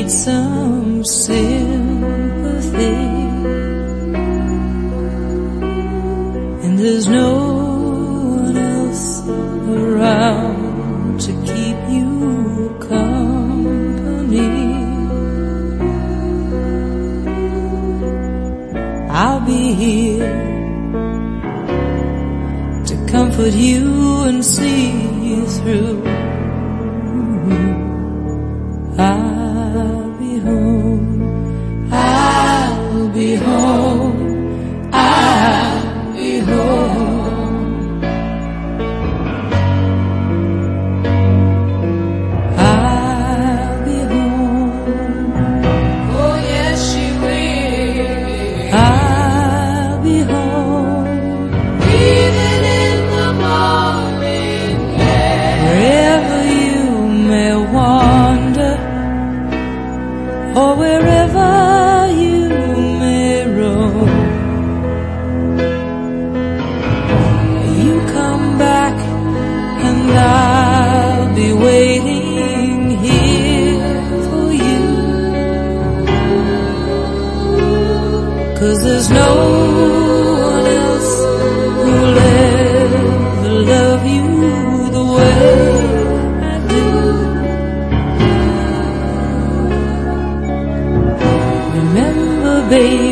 need some sympathy, and there's no one else around to keep you company. I'll be here to comfort you and see you through. I'll be home, I'll be home, I'll be home. I'll be home. Oh yes, you will. I'll be home, even in the morning, yeah. Wherever you may wander, or wherever you may roam, you come back and I'll be waiting here for you. 'Cause there's no one else who'll ever love you the way I do. Remember, baby,